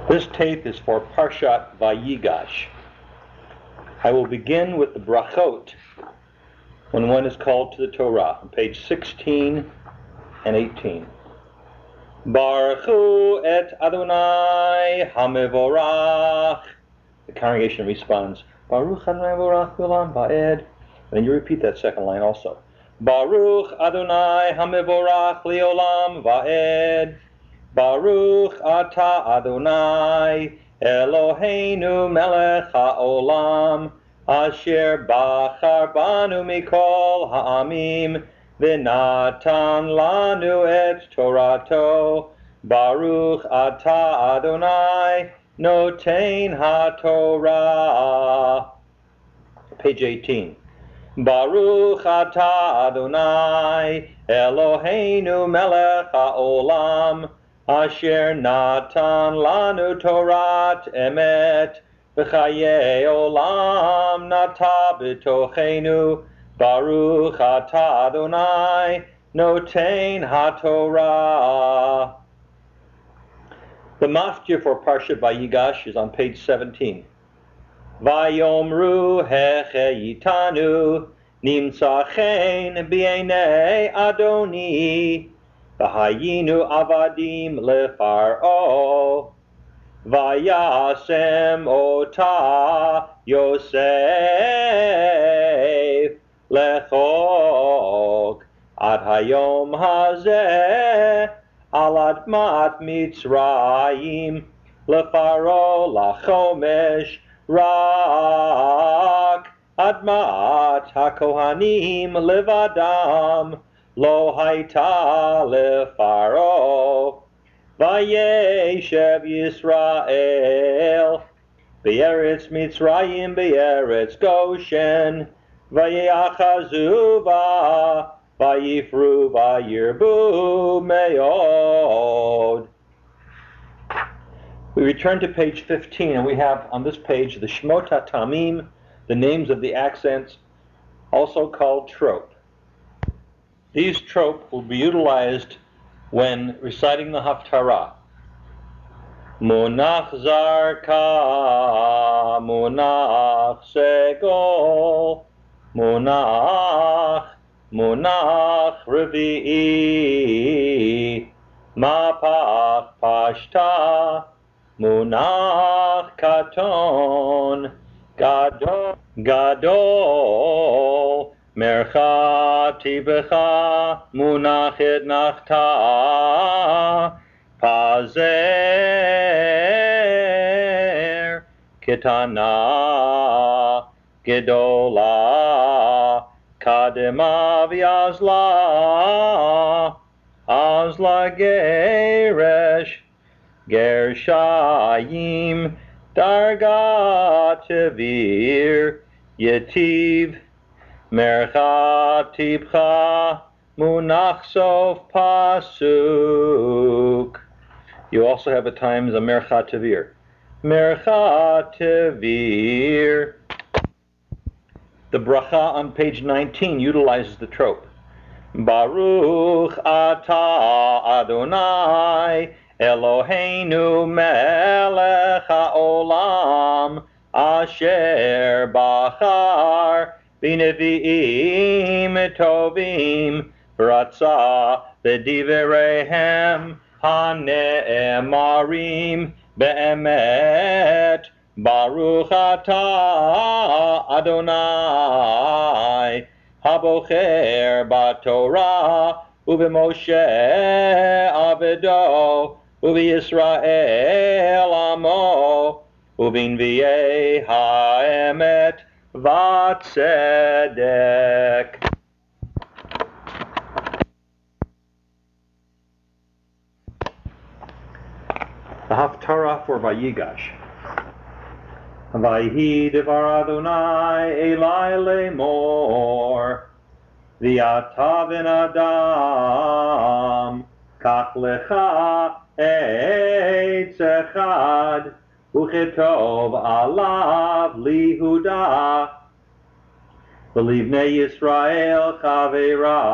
This tape is for Parshat Vayigash. I will begin with the brachot when one is called to the Torah, on page 16 and 18. Baruchu et Adonai HaMevorach. The congregation responds, Baruch Adonai Mevorach Olam Va'ed. And then you repeat that second line also. Baruch Adonai HaMevorach Leolam Va'ed. Baruch Ata Adonai Eloheinu Melech HaOlam Asher Bachar Banu Mikol Ha'amim V'natan Lanu Et Torato Baruch Ata Adonai Noten HaTorah. Page 18. Baruch Ata Adonai Eloheinu Melech HaOlam Asher Natan Lanu Torat Emet V'chayei Olam Nata B'tochenu Baruch Ata Adonai Noten HaTorah. The maftir for Parshat Vayigash is on page 17. Vayomru hecheyitanu nimtzachen b'einei Adoni v'hayinu avadim lefaro vayasem ota Yosef lechok ad hayom hazeh al admat Mitzrayim lefaro lachomesh Rak admat hakohanim levadam lo haita lefaro vayeshev Yisrael be'eretz Mitzrayim be'eretz Goshen vayeachazu va vayifru vayirbu meod. We return to page 15, and we have on this page the Shmot HaTamim, the names of the accents, also called trope. These trope will be utilized when reciting the Haftarah. Munach Zarka, Munach Segol, Munach Revi'i, Mapach Pashta, Munach Katon, Gadol, Merchati Becha, Munachet Nachta, Pazer, Kitana, Gedola, Kadema V'Azla, Azla Geresh, Gershayim, Darga Tevir, Yetiv, Mercha Tibcha, Munach Sof Pasuk. You also have at times a Mercha Tevir. Mercha Tevir. The bracha on page 19 utilizes the trope. Baruch Ata Adonai Eloheinu melech haolam asher bachar b'nevi'im tovim v'ratza b'divereihem hane'emarim be'emet Baruch Ata Adonai habocher b'Torah u'b'Moshe abedo Ubi Yisrael amo, ubinviei ha'emet v'tzedek. The Haftarah for Vayigash. Vayhi devar Adonai Eli lemor, v'ata ben Adam, kach lecha Eitz echad uchetov alav lihuda v'livnei Yisrael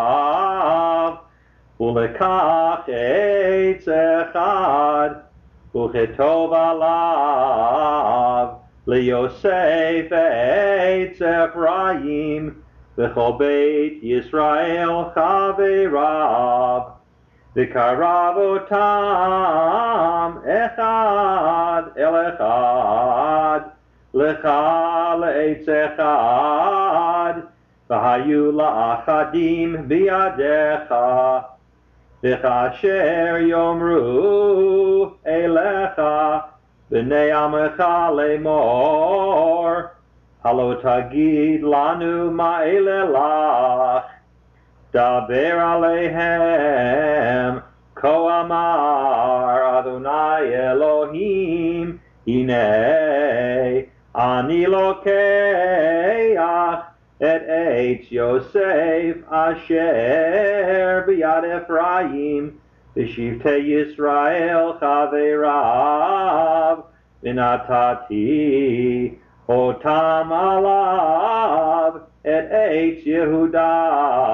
chaveirav ulekach eitz echad וכתוב עליו ליוסף עץ אפרים וכל בית ישראל חבריו וקרב אותם אחד אל אחד לך לעץ אחד והיו לאחדים בידיך וכאשר יאמרו אליך בני עמך לאמור הלא תגיד לנו מה אלה לך דבר עליהם כה אמר אדוני אלוהים הנה אני לוקח את עץ יוסף אשר ביד אפרים ושבטי ישראל חבריו ונתתי אותם עליו את עץ יהודה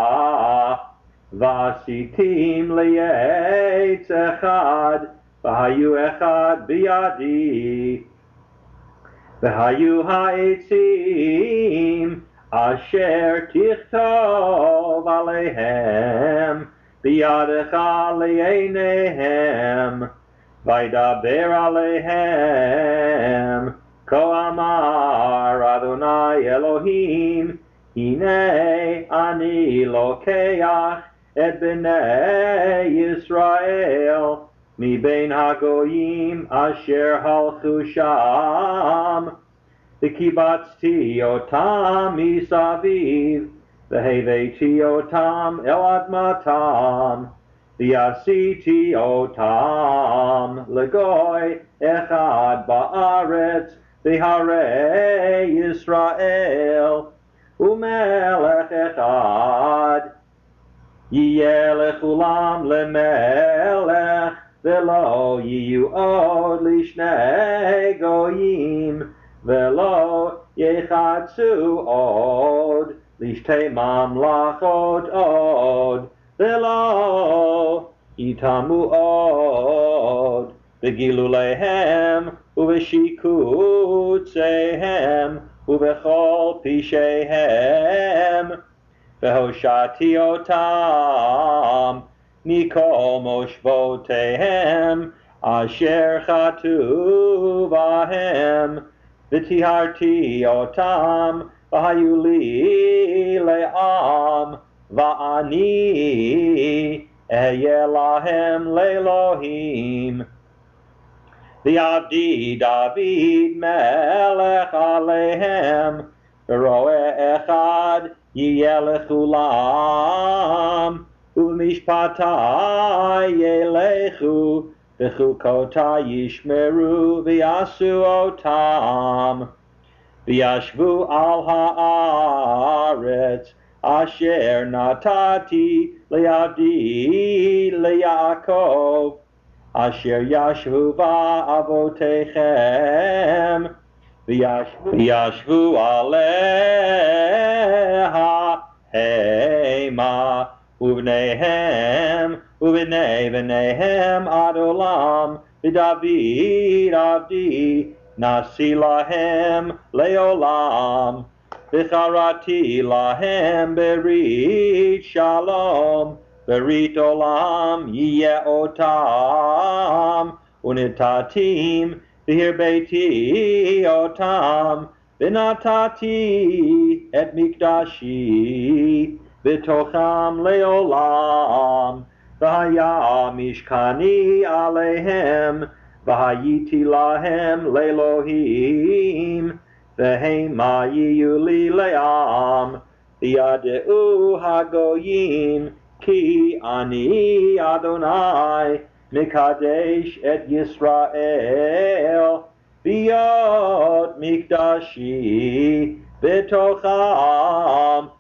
ועשיתים לי עץ אחד והיו אחד בידי והיו העצים אשר תכתוב עליהם בידך לעיניהם וידבר עליהם כה אמר אדוני אלוהים הנה אני לוקח את בני ישראל מבין הגויים אשר הלכו שם וקיבצתי אותם מסביב והבאתי אותם אל אדמתם ועשיתי אותם לגוי אחד בארץ בהרי ישראל ומלך אחד יהיה לכולם למלך ולא יהיו עוד לשני גויים ולא יחצו עוד לשתי ממלכות עוד ולא יטמאו עוד בגילוליהם ובשיקוציהם ובכל פשעיהם והושעתי אותם מכל מושבותיהם אשר חטאו בהם וטיהרתי אותם והיו לי לעם ואני אהיה להם לאלוהים ועבדי דוד מלך עליהם ורועה אחד יהיה לכולם ובמשפטי ילכו וחוקותי ישמרו ויעשו אותם וישבו על הארץ אשר נתתי לעבדי ליעקב אשר ישבו בה אבותיכם וישבו עליה המה ובניהם ובני בניהם עד עולם ודוד עבדי נשיא להם לעולם וחרתי להם ברית שלום ברית עולם יהיה אותם ונתתים והרביתי אותם ונתתי את מקדשי בתוכם לעולם והיה משכני עליהם והייתי להם לאלוהים והמה יהיו לי לעם וידעו הגויים כי אני אדוני מקדש את ישראל להיות מקדשי בתוכם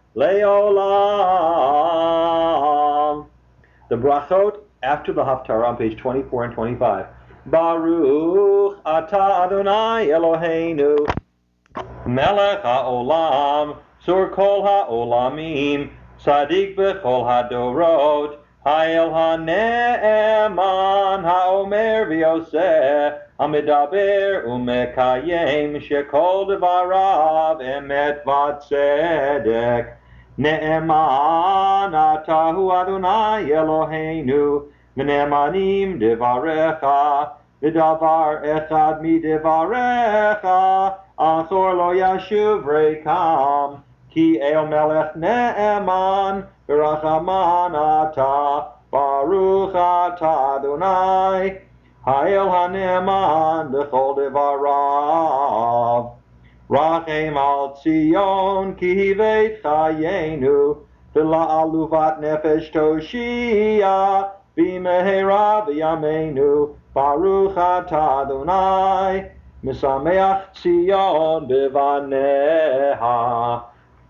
לעולם. The brachot after the Haftarah on page 24 and 25. Baruch atah Adonai Eloheinu melech haolam sur kol haolamim Tzadik b'chol hadorot Ha'el ha'ne'eman ha'omer v'yoseh ha'medaber u'mekayem shekol devarav emet v'tzedek. Ne'eman atahu Adonai Eloheinu v'ne'emanim devarecha v'davar echad midevarecha achor lo yashuv rekam ki el melech ne'eman v'rachaman ata baruch ata Adonai ha'el ha'ne'eman b'chol devarav. Rachem al Tzion ki beit chayenu v'la'aluvat nefesh toshia v'mehera v'yameinu baruch ata Adonai misameach Tzion b'vaneha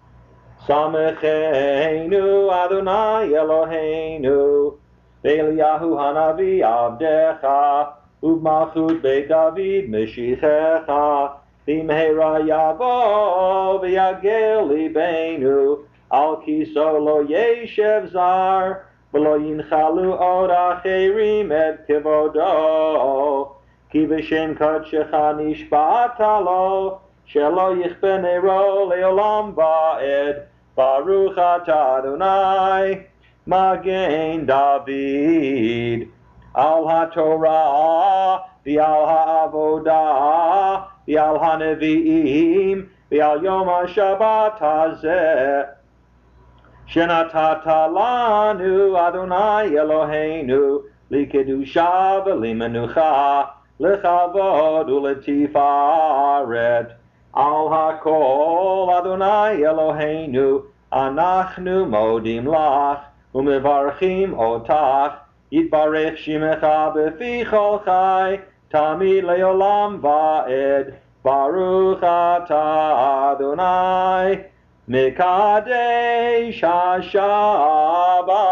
samecheinu Adonai Eloheinu v'Eliyahu hanavi avdecha u'b'malchut beit David meshichecha B'mehera yavo v'yagel libenu al kiso lo yeshev zar v'lo yinchalu od acherim et kevodo ki v'shem kodshecha nishba'ata lo shelo yichbe nero leolam va'ed baruch ata Adonai magen David al haTorah v'al ha'avodah v'al hanevi'im v'al yom ha'shabbat hazeh shenatata lanu Adonai Eloheinu likedusha v'limenucha lechavod u'letifaret al hakol Adonai Eloheinu anachnu modim lach u'mevarchim otach yitbarech shimecha b'fi chol chai Tamid leolam va'ed, Baruch ata Adonai, Mekadesh HaShabbat.